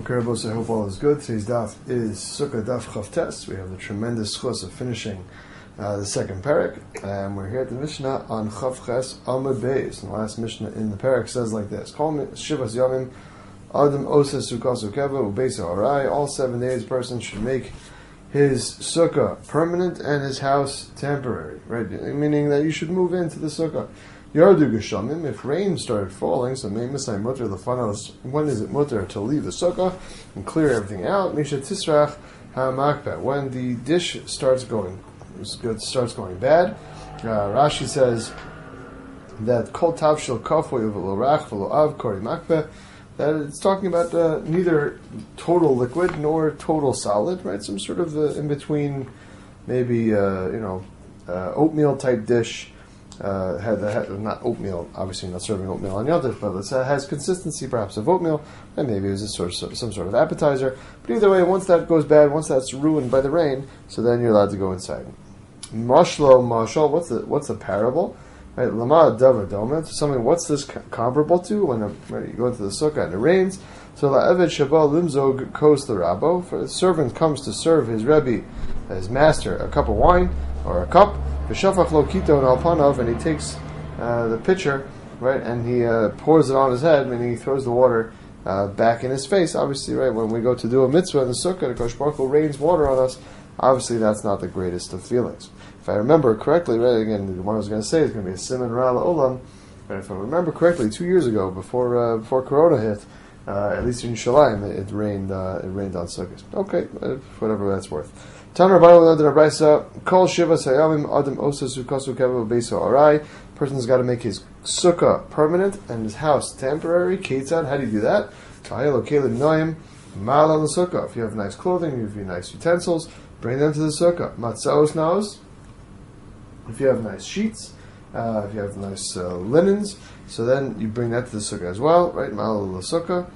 Kerabos, I hope all is good. Today's daf is Sukkah Daf Chavtes. We have the tremendous chus of finishing the second parak, and we're here at the Mishnah on Chavches Amud Beis. And the last Mishnah in the parak says like this: Kol Shivas Yamim Adam Osa Sukkah Sukkeva Ubeisa Arai. All 7 days, a person should make his sukkah permanent and his house temporary. Right, meaning that you should move into the sukkah. Yardu Geshamim, if rain started falling, so Meimasai Mutter Lefanos, when is it mutter to leave the sukkah and clear everything out? Misha Tisrach HaMakbeh, when the dish starts going bad. Rashi says that Kol Tavshil Kafoy V'lo Rach V'lo Av Kori Makbeh, that it's talking about neither total liquid nor total solid, right? Some sort of in between, maybe oatmeal type dish. Not oatmeal, obviously not serving oatmeal on Yom Tov, but it has consistency perhaps of oatmeal, and maybe it was some sort of appetizer. But either way, once that goes bad, once that's ruined by the rain, so then you're allowed to go inside. Mashlo mashal, what's the parable? Right, lama davar domet, something. What's this comparable to? When you go into the sukkah and it rains. So la'eved shabal limzog kos l'rabo. For the servant comes to serve his rebbe, his master, a cup of wine or a cup. V'shafach lo kito and alpanav, and he takes the pitcher, right, and he pours it on his head, meaning he throws the water back in his face. Obviously, right, when we go to do a mitzvah in the sukkah, the Kosh Baruch Hu rains water on us. Obviously, that's not the greatest of feelings. If I remember correctly, right, again, what I was going to say is going to be a siman ra la'olam. But if I remember correctly, 2 years ago, before Corona hit, at least in Shalim, it rained on sukkahs. Okay, whatever that's worth. Tan Rabbanan the Rabbisa, Kol Shiva Sayamim Adam Osa Sukasu Keva Beso Arai. Person's got to make his sukkah permanent and his house temporary. Ketzad, how do you do that? Ta'ayel Okelim Noim Mal on the sukkah. If you have nice clothing, if you have nice utensils, bring them to the sukkah. Matzaos naos. If you have nice sheets, if you have nice linens, so then you bring that to the sukkah as well, right? Mal on the sukkah.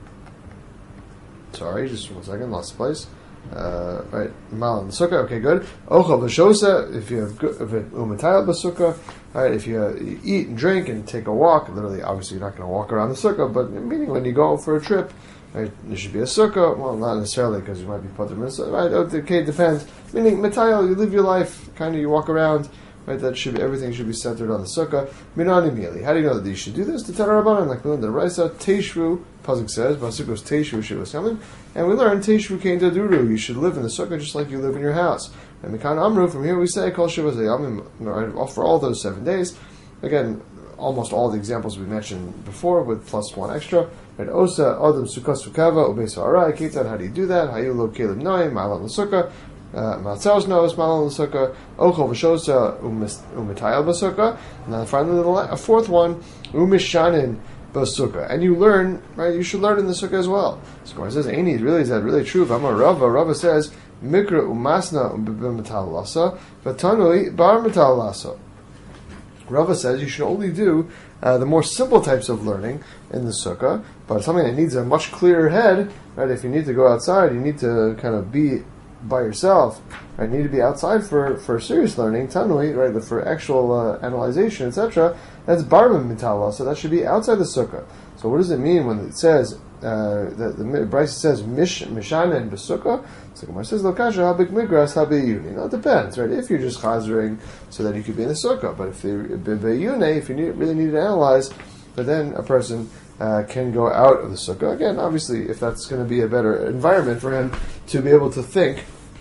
Sorry, just 1 second, lost the place. Right, mal in the sukkah. Okay, good. Ochel b'shosa. If you have umatayel b'sukkah, right? If you eat and drink and take a walk, literally, obviously, you're not going to walk around the sukkah, but meaning when you go for a trip, right, there should be a sukkah. Well, not necessarily because you might be put in the sukkah, right? Okay, it depends. Meaning matayel, you live your life, kind of, you walk around. Right, everything should be centered on the sukkah. Minani mili. How do you know that you should do this? The Tanna Rabbanan, like we learned the Raisa, Teishvu, Pasuk says, Pasukos Teishvu Shivas Yamim, and we learn Teishvu Kein Taduru. You should live in the sukkah just like you live in your house. And Mikan Amru, from here we say Kol Shivas Yamim, for all those 7 days. Again, almost all the examples we mentioned before, with plus one extra. Right, Osa Adam Sukkah Sukkava Ubesa Arai. Ketzad, how do you do that? Hayulo Kelim Noim, Malam the sukkah. Matzaos knows malal l'sukkah, ochel v'shosa u'mitayel b'sukkah, and then finally a fourth one, u'mishanin b'sukkah. And you learn, right? You should learn in the sukkah as well. So it says, "Aini, is that really true?" V'amar Rava. Rava says, "Mikra u'masna b'mital lasa, v'tanui bar mital lasa." Rava says you should only do the more simple types of learning in the sukkah, but something that needs a much clearer head, right? If you need to go outside, you need to kind of be by yourself, right? You need to be outside for serious learning, tanui, right? For actual analyzation, etc. That's barba mitala, so that should be outside the sukkah. So what does it mean when it says that the Brisa says mishana and besukkah? So Gemara says lokasha habik migras habiyuni. Now it depends, right? If you're just chazering so that you could be in the sukkah, but if you really need to analyze, but then a person can go out of the sukkah. Again, obviously, if that's going to be a better environment for him to be able to think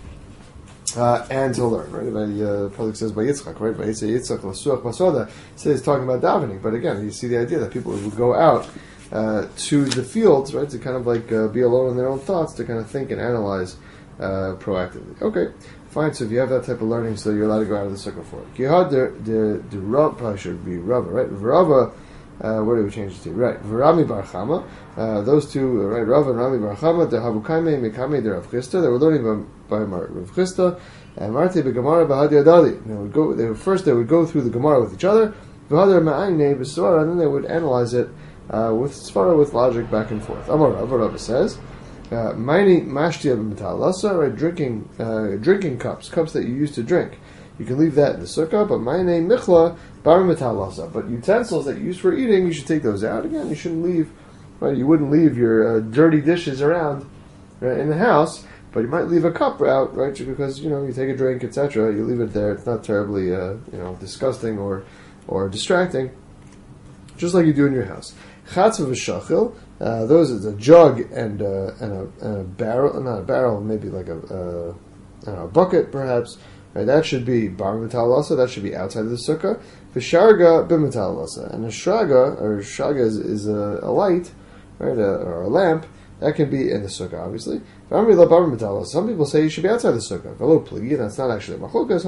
and to learn, right? Pasuk says by Yitzchak, right? By Yitzchak l'suach basoda. So he's talking about davening, but again, you see the idea that people would go out to the fields, right, to kind of like be alone in their own thoughts, to kind of think and analyze proactively. Okay, fine. So if you have that type of learning, so you're allowed to go out of the sukkah for it. Gihad the Rav probably should be Rava, right? Rava. Where do we change it to? Right, V'Rami Bar Chama. Those two, right, Rav and Rami Bar Chama, the Habukaime Mekame de Rav Chisda. They were learning by Rav Chisda, and Marte beGemara Bahadi Adali. They would go through the Gemara with each other, V'Hadar Ma'ayne B'Svara, and then they would analyze it with Svara, with logic back and forth. Amar Rav says, Maini Mashtia B'Metalasa, right, drinking cups that you used to drink. You can leave that in the sukkah, but my name Michla Bar Metalasa. But utensils that you use for eating, you should take those out. Again, you shouldn't leave right? You wouldn't leave your dirty dishes around in the house, but you might leave a cup out, right? Because you take a drink, etc. You leave it there. It's not terribly disgusting or distracting, just like you do in your house. Chatzah v'shachil. Those is a jug and a barrel, not a barrel, maybe like a bucket perhaps. Right, that should be bar metalasa. That should be outside of the sukkah. V'sharga b'metalasa, and a shraga is a light, right, or a lamp that can be in the sukkah, obviously. Some people say you should be outside the sukkah. That's not actually a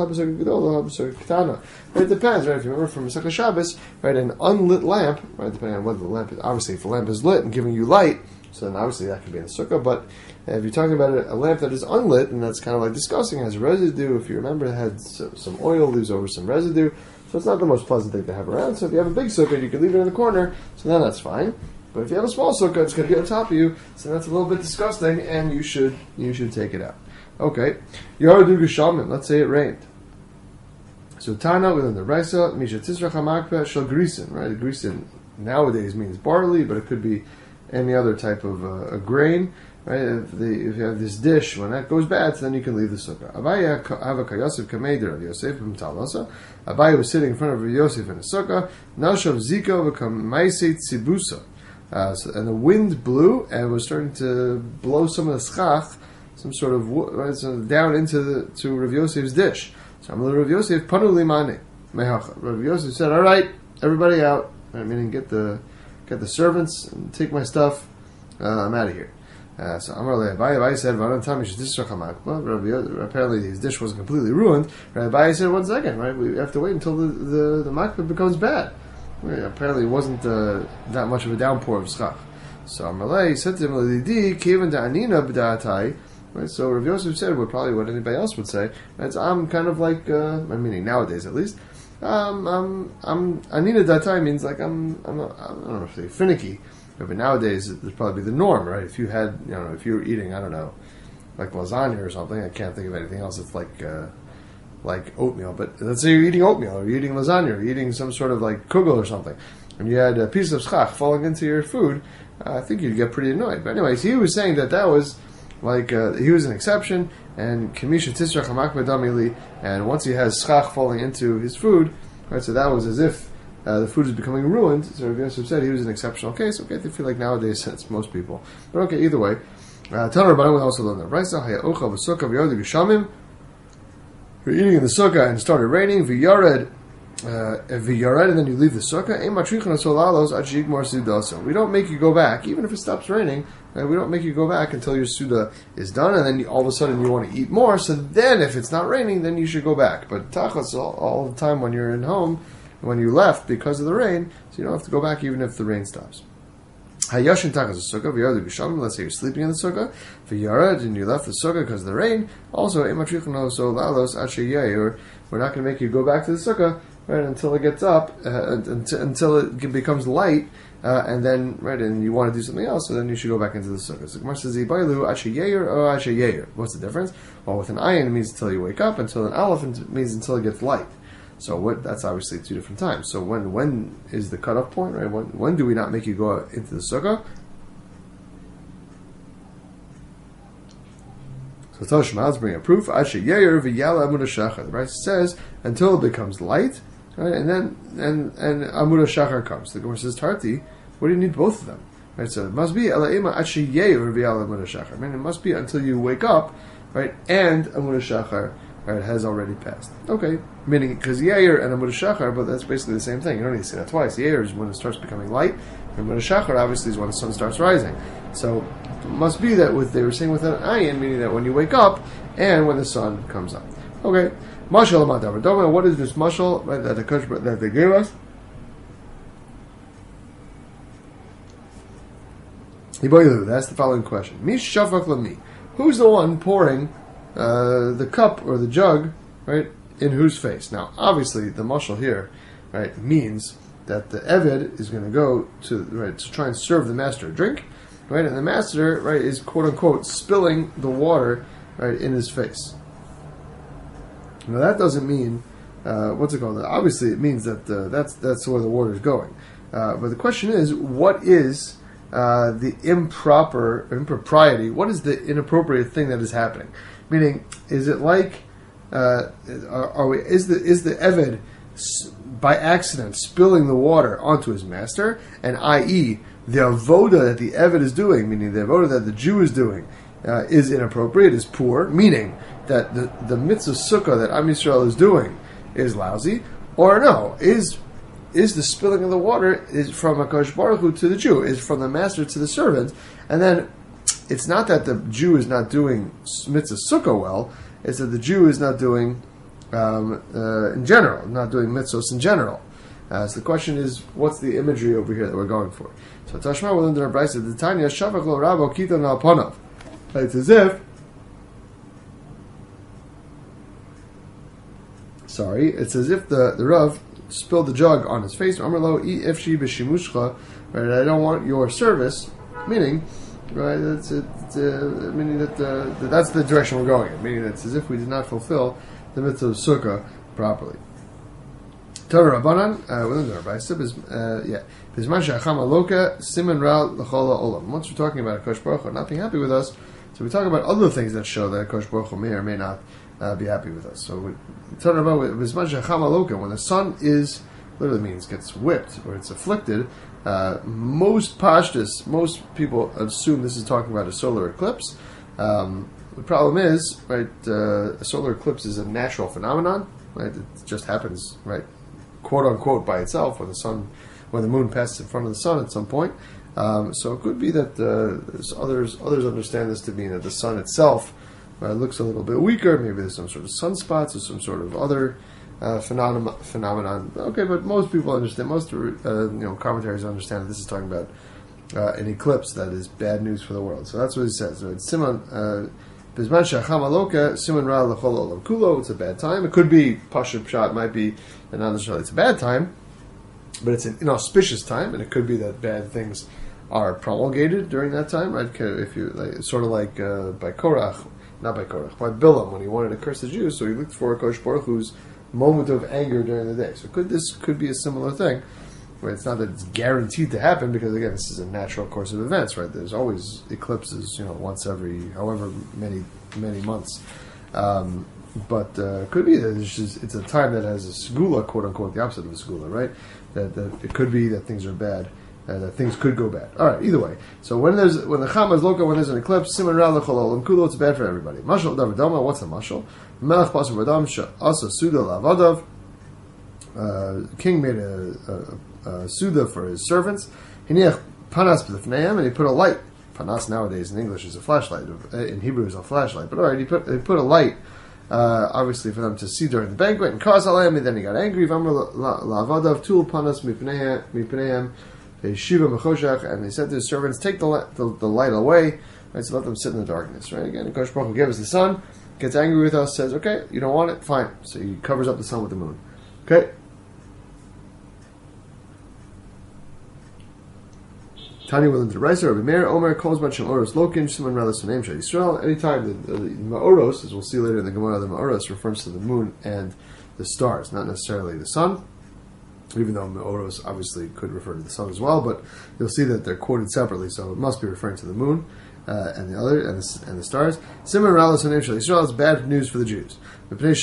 machlokas. But it depends, right? If you remember from Masechah Shabbos, right, an unlit lamp, right, depending on whether the lamp is, obviously if the lamp is lit and giving you light, so then obviously that can be in the sukkah. But if you're talking about a lamp that is unlit, and that's kind of like disgusting, has residue, if you remember, it had some oil, leaves over some residue, so it's not the most pleasant thing to have around. So if you have a big sukkah, you can leave it in the corner, so then that's fine. But if you have a small sukkah, it's going to be on top of you, so that's a little bit disgusting, and you should take it out. Okay, Yaradu Geshamim. Let's say it rained. So Tana within the Raisa, Misha Tisra Chamakpeh Shal Grisin. Right, Grisin nowadays means barley, but it could be any other type of a grain. Right, if you have this dish, when that goes bad, so then you can leave the sukkah. Abaye Avaka Yosef Kameder of Yosef B'Mtalasa. Abaye was sitting in front of Yosef in the sukkah. Nashav Ziko v'Kamaiset Tzibusa. And the wind blew and was starting to blow some of the schach, some sort of wood, right, so down into Rav Yosef's dish. So Rav Yosef panu limane mehacha. Rav Yosef said, "All right, everybody out. I mean, get the servants and take my stuff. I'm out of here." So Amar Abaye said, apparently his dish wasn't completely ruined. Abaye said, 1 second, right? We have to wait until the makbeh becomes bad. Apparently it wasn't that much of a downpour of schach. So Amalei said to him, right, so Rav Yosef said what anybody else would say. Right, so I'm kind of like, meaning nowadays at least, I'm anina datai means like I don't know if they're finicky, but nowadays it's probably the norm, right? If you had, if you were eating, I don't know, like lasagna or something, I can't think of anything else. It's like oatmeal, but let's say you're eating oatmeal, or you're eating lasagna, or you're eating some sort of like kugel or something, and you had a piece of schach falling into your food, I think you'd get pretty annoyed. But anyways, he was saying that was like, he was an exception, and Kamisha Tisra Chamakbeh Damili, and once he has schach falling into his food, right, so that was as if the food is becoming ruined, so Rav Yosef said he was an exceptional case. Okay, they feel like nowadays it's most people. But okay, either way, Tanur Rabbanan would also learn that. Raisa Haya Ocha V'Sukkah V'Yardu Geshamim. You're eating in the sukkah and it started raining, v'yared, and then you leave the sukkah. We don't make you go back, even if it stops raining. Right? We don't make you go back until your suda is done, and then all of a sudden you want to eat more. So then, if it's not raining, then you should go back. But tachas all the time when you're in home, when you left because of the rain, so you don't have to go back even if the rain stops. Hayashin takas the sukkah, v'yardu b'shamim. Let's say you're sleeping in the sukkah, v'yarad, and you left the sukkah because of the rain. Also, ematrichno so lalos or we're not going to make you go back to the sukkah, right, until it gets up, until it becomes light, and then right, and you want to do something else, so then you should go back into the sukkah. So Gemara says, "Ibailu ashayeir or ashayeir." What's the difference? Well, with an ayin it means until you wake up, until an aleph it means until it gets light. So that's obviously 2 different times. So when is the cutoff point, right? When do we not make you go into the sukkah? So Tashma's bring a proof. The Raisa says until it becomes light, right? And then Amud Shachar comes. The Gemara says Tarti. What do you need both of them? Right? So it must be Elaima Ashiyeir v'Yala Amud Shachar. I mean, it must be until you wake up, right? And Amud Shachar, right, has already passed. Okay, meaning because Yair and Amud Shachar, but that's basically the same thing. You don't need to say that twice. Yair is when it starts becoming light, and Amud Shachar obviously is when the sun starts rising. So it must be that they were saying with an ayin, meaning that when you wake up and when the sun comes up. Okay, mashal amadavar doma. What is this mashal, right, that they gave us? That's the following question. Mish shafak lami. Who's the one pouring the cup or the jug, right, in whose face? Now, obviously, the mashal here, right, means that the eved is going to go to try and serve the master a drink, right, and the master, right, is quote unquote spilling the water, right, in his face. Now, that doesn't mean what's it called? Obviously, it means that that's where the water is going. But the question is, what is the impropriety? What is the inappropriate thing that is happening? Meaning, is it like is the Eved by accident spilling the water onto his master, and i.e. the avoda that the Eved is doing, meaning the avoda that the Jew is doing, is inappropriate, is poor, meaning that the mitzvah sukkah that Am Yisrael is doing is lousy, or no, is the spilling of the water is from HaKadosh Baruch Hu to the Jew, is from the master to the servant, and then it's not that the Jew is not doing mitzvah sukkah well, it's that the Jew is not doing in general, not doing mitzvahs in general. So the question is, what's the imagery over here that we're going for? So Tashma will learn in our Brisa, the Tanya Shavak lo Rabo Kitan al Panav. It's as if, the Rav spilled the jug on his face. Amar if she b'shimushcha, right? I don't want your service. Meaning, right? Meaning that that's the direction we're going in. Meaning that it's as if we did not fulfill the mitzvah of sukkah properly. Torah Rabbanan, within the Rabbaisa, Bizman she'acham aloka siman ra l'chol ha'olam. Once we're talking about Kosh Baruch Hu not being happy with us, so we talk about other things that show that Kosh Baruch Hu may or may not be happy with us. So we talk about Bizman she'acham aloka, when the sun is, literally means gets whipped, or it's afflicted, most people assume this is talking about a solar eclipse. The problem is, right, a solar eclipse is a natural phenomenon, right? It just happens, right, quote unquote, by itself when the moon passes in front of the sun at some point. So it could be that others understand this to mean that the sun itself looks a little bit weaker. Maybe there's some sort of sunspots or some sort of other phenomenon. Okay, but most people understand. Most commentaries understand that this is talking about an eclipse that is bad news for the world. So that's what he says. So it's Siman. Bizman she'acham aloka siman ra l'chol olam kulo. It's a bad time. It could be Pashat Pshat, might be, and not necessarily it's a bad time, but it's an inauspicious time, and it could be that bad things are promulgated during that time, right? If you sort of like by Korach, not by Korach, by Bilam, when he wanted to curse the Jews, so he looked for Kosh Baruch Hu's moment of anger during the day. So this could be a similar thing. Right? It's not that it's guaranteed to happen, because again, this is a natural course of events, right? There's always eclipses, once every however many months. But could be that it's a time that has a segula, quote unquote, the opposite of a segula, right? That it could be that things are bad, that things could go bad. All right, either way. So when the chama is loka, when there's an eclipse, siman ra l'chol olam kulo, it's bad for everybody. Mashal davar dama. What's the mashal? Melech pasur v'adam asa suda lavadav. King made a suda for his servants. Hiniach panas b'lifneim, and he put a light. Panas nowadays in English is a flashlight. In Hebrew is a flashlight. But all right, he put a light, obviously for them to see during the banquet. And kaz alayim, and then he got angry. V'amar la'avadav tul panas mipneim shiva mechoshach, and they said to his servants, take the light away. Right, so let them sit in the darkness. Right, again, Kosh Baruch Hu gave us the sun, gets angry with us, says, okay, you don't want it, fine. So he covers up the sun with the moon. Okay. Tanya will into Reiser, Rabbi Meir, Omer, Kolzman, Shem Oros, Lokin, Shimon, Ralas, Name, Shah Yisrael. Anytime the Ma'oros, as we'll see later in the Gemara, the Ma'oros refers to the moon and the stars, not necessarily the sun, even though Ma'oros obviously could refer to the sun as well, but you'll see that they're quoted separately, so it must be referring to the moon and the other, and the stars. Shimon, Ralas, Name, Shah Yisrael is bad news for the Jews. Because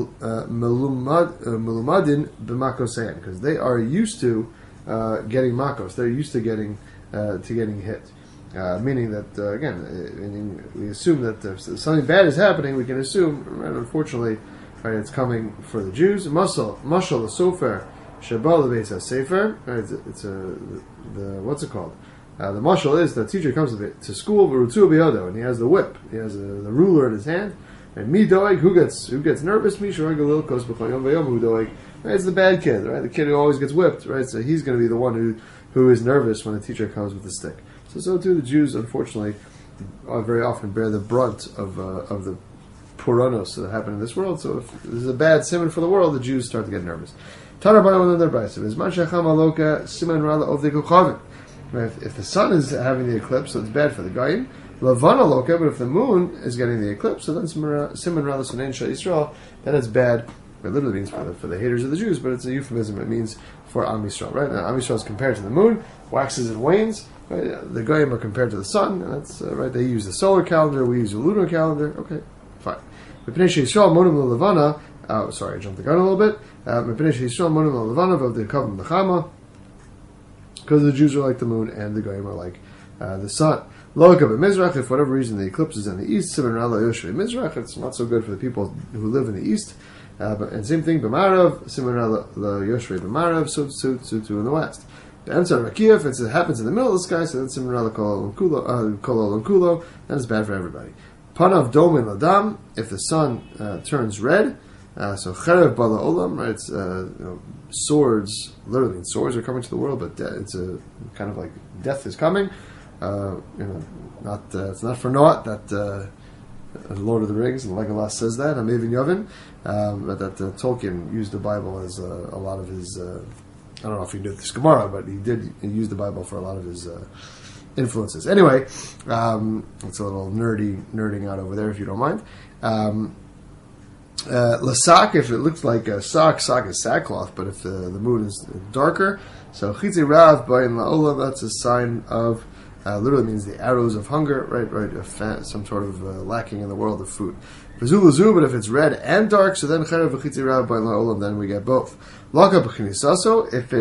because they are used to getting makos, they're used to getting hit. Meaning that, again, we assume that if something bad is happening, we can assume, right, unfortunately, right, it's coming for the Jews. Mashal the sofer, shabal the beis sefer. It's what's it called? The mashal is the teacher comes to school, v'rutu b'yodo, and he has the whip, he has the ruler in his hand. And mi doeg, who gets nervous? Mi shoreg a little kos b'chayom v'yom hu doeg. Right, it's the bad kid, right? The kid who always gets whipped, right? So he's going to be the one who is nervous when the teacher comes with the stick. So too the Jews, unfortunately, very often bear the brunt of the puranos that happen in this world. So if this is a bad simon for the world, the Jews start to get nervous. If the sun is having the eclipse, so it's bad for the Goyim. Lavana loka, but if the moon is getting the eclipse, so then siman ra l'sunein shel Yisrael, then it's bad. It literally means for the haters of the Jews, but it's a euphemism. It means for Am Yisrael, right? Now, Am Yisrael is compared to the moon, waxes and wanes. Right? The Goyim are compared to the sun, and that's right. They use the solar calendar. We use the lunar calendar. Okay, fine. Sorry, I jumped the gun a little bit. Because the Jews are like the moon and the Goyim are like the sun. If for whatever reason the eclipse is in the east, it's not so good for the people who live in the east. And same thing, B'marav, so in the west. The Emsar Rakia, if it happens in the middle of the sky, so then Simran Kolo Kulo, then it's bad for everybody. Panav Domin Ladam, if the sun turns red, so Cherev Bala Olam, right? It's swords. Literally, swords are coming to the world, but it's a kind of like death is coming. It's not for naught that Lord of the Rings and Legolas says that. Amavin Yavin, but that Tolkien used the Bible as a lot of his. I don't know if he knew this Gemara, but he use the Bible for a lot of his influences. Anyway, it's a little nerding out over there, if you don't mind. Lasak, if it looks like a sak is sackcloth, but if the moon is darker, so chitzi rav bayin la'olam, that's a sign of, literally means the arrows of hunger, right, some sort of lacking in the world of food. V'zulazu, but if it's red and dark, so then cherev v'chitzi rav bayin la'olam, then we get both. Laka b'chinisaso, if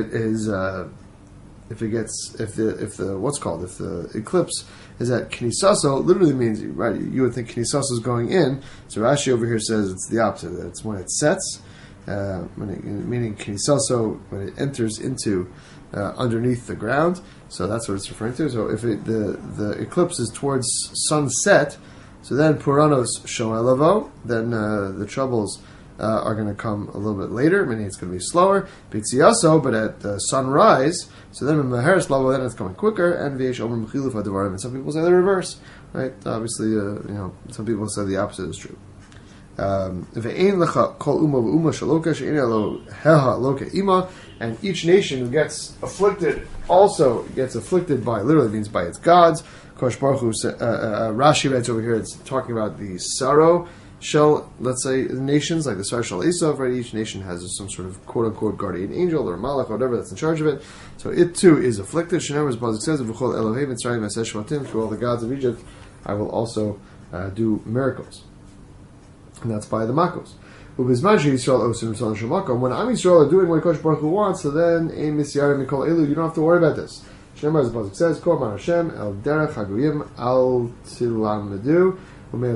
the eclipse is at Knisaso, literally means, right, you would think Knisaso is going in, so Rashi over here says it's the opposite, it's when it sets, meaning Knisaso, when it enters into underneath the ground, so that's what it's referring to. So if the eclipse is towards sunset, so then Puranos Shoelavo, then the troubles are going to come a little bit later, meaning it's going to be slower. Bitziaso, but at sunrise, so then in Maheres Lavo, then it's coming quicker, and V'yesh Omer Mechiluf Adavarim, and some people say the reverse, right? Obviously, some people say the opposite is true. Ve'ein lecha kol uma v'uma shaloka she'ina lo heha loka ima, and each nation gets afflicted by, literally means by its gods. Kosh Baruch Hu, Rashi writes over here, it's talking about the sorrow shall, let's say, nations, like the Sar Shal Esav, right? Each nation has some sort of quote-unquote guardian angel or malach, or whatever that's in charge of it. So it too is afflicted. Shneimar, as Bazik says, V'chol Elohei Mitzrayim Aseh Shvatim, through all the gods of Egypt, I will also do miracles. And that's by the Makos. When Am Yisrael are doing what Kosh Baruch Hu wants, so then Ein Misyarim Mikol Elu, you don't have to worry about this. Shneimar, as Bazik says, Kol Man Hashem El Derech Haguyim Al Tilamedu. Right,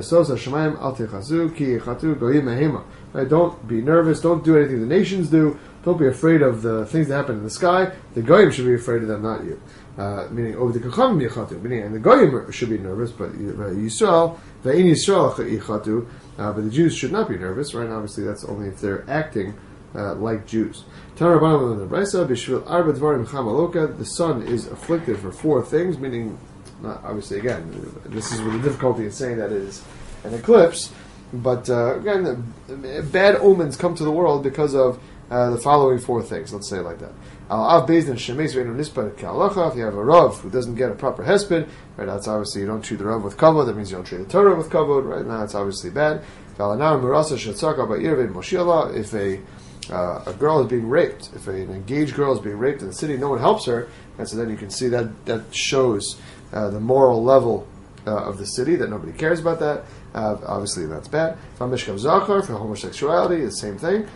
don't be nervous. Don't do anything the nations do. Don't be afraid of the things that happen in the sky. The Goyim should be afraid of them, not you. Meaning, and the Goyim should be nervous, but Yisrael, but the Jews should not be nervous, right? Obviously, that's only if they're acting like Jews. The sun is afflicted for 4 things, meaning, obviously, again, this is where the difficulty in saying that is an eclipse. But again, bad omens come to the world because of the following 4 things. Let's say it like that. If you have a Rav who doesn't get a proper hesped, right, that's obviously you don't treat the Rav with kavod. That means you don't treat the Torah with kavod. Right now, it's obviously bad. If a girl is being raped, if an engaged girl is being raped in the city, no one helps her, and so then you can see that shows the moral level of the city, that nobody cares about that. Obviously, that's bad. For homosexuality, the same thing.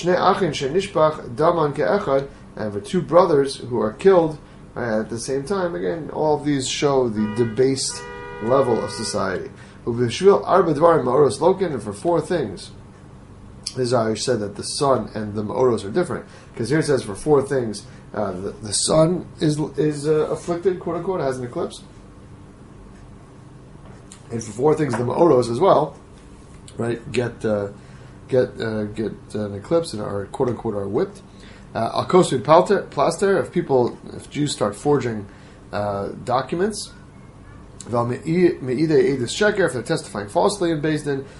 And for 2 brothers who are killed at the same time, again, all of these show the debased level of society. And for 4 things, this is how I said that the sun and the Ma'oros are different. Because here it says for 4 things, the sun is afflicted, quote unquote, has an eclipse. And for 4 things, the Ma'oros as well, right, get an eclipse and are, quote unquote, are whipped. Al-Kosu Plaster, if Jews start forging documents, if they're testifying falsely in Beis Din,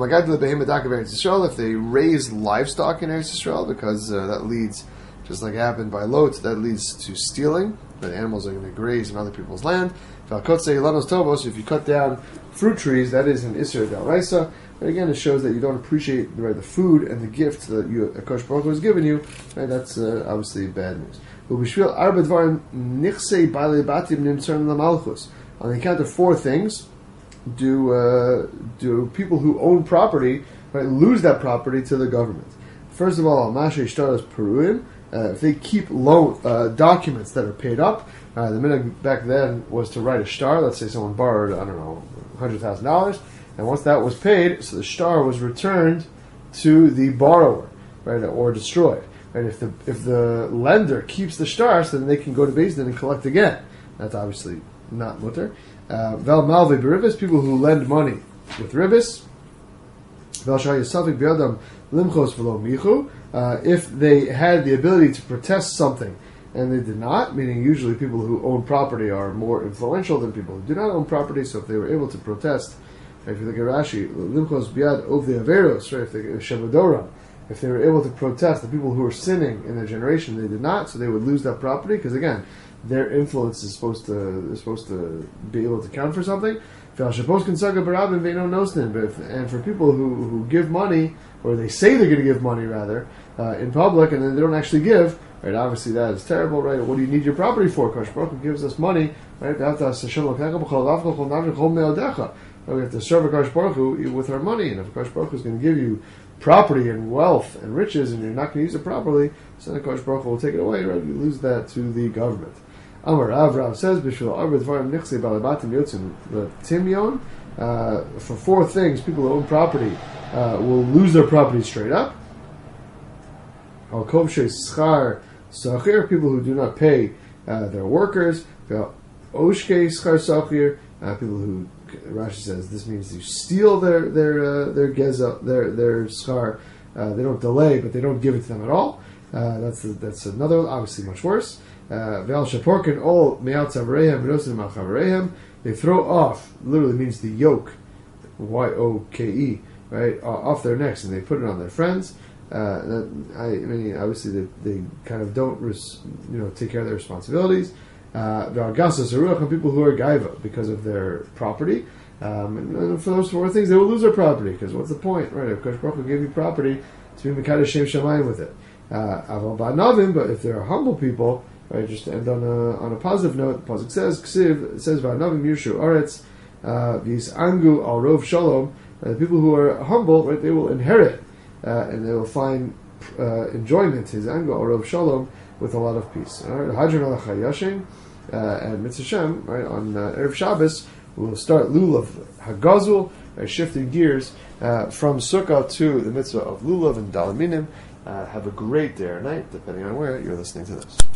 if they raise livestock in Eretz Yisrael, because that leads, just like happened by Lot, that leads to stealing. The animals are going to graze in other people's land. If you cut down fruit trees, that is an Isser D'Oraisa. But again, it shows that you don't appreciate the food and the gift that Akash Baruch Hu has given you. Right? That's obviously bad news. Ubishvil arba dvarim nichsei baalei batim nimtzarn lamalchus. On the account of four things, do people who own property, right, lose that property to the government? First of all, mashe shtaros peruim. If they keep loan documents that are paid up, the minhag back then was to write a shtar. Let's say someone borrowed, I don't know, $100,000, and once that was paid, so the shtar was returned to the borrower, right, or destroyed. Right? If the lender keeps the shtar, so then they can go to Beis Din and collect again. That's obviously not mutter. Vel malve beribis, people who lend money with ribis. Vel shayasafik biadam limchos v'lo michu. If they had the ability to protest something and they did not, meaning usually people who own property are more influential than people who do not own property, so if they were able to protest, right, if you look at Rashi, limchos biad of the averos, right, if they shevadora, if they were able to protest the people who were sinning in their generation, they did not, so they would lose that property, because again, their influence is supposed to be able to count for something. And for people who give money, or they say they're going to give money rather, in public, and then they don't actually give, right? Obviously that is terrible, right? What do you need your property for? Kadosh Baruch Hu gives us money, right? We have to serve Kadosh Baruch Hu with our money, and if Kadosh Baruch Hu is going to give you property and wealth and riches, and you're not going to use it properly, so then Kadosh Baruch Hu will take it away, right? You lose that to the government. Amar Rav says, for four things, people who own property will lose their property straight up. People who do not pay their workers. People who, Rashi says, this means you steal their geza, their schar. They don't delay, but they don't give it to them at all. That's another, obviously much worse. They throw off, literally means the yoke, Y-O-K-E, right, off their necks, and they put it on their friends. Obviously they kind of don't, take care of their responsibilities. There are gasas and people who are gaiva because of their property. And for those four things, they will lose their property, because what's the point, right? If Kadosh Baruch Hu gave you property, to be mekadosh shem shamayim with it. But if they're humble people, right, just to end on a positive note, the pasuk says, "Ksiv," it says, "Va'anavim yushu aretz v'yisangu al rov shalom." The people who are humble, right, they will inherit and they will find enjoyment, his angu al rov shalom, with a lot of peace. All right, Hadron al Chayashin and Mitzvah Shem, right, on Erev Shabbos, we'll start Lulav Hagazul, right, shifting gears from Sukkah to the mitzvah of Lulav and Dalaminim. Have a great day or night, depending on where you're listening to this.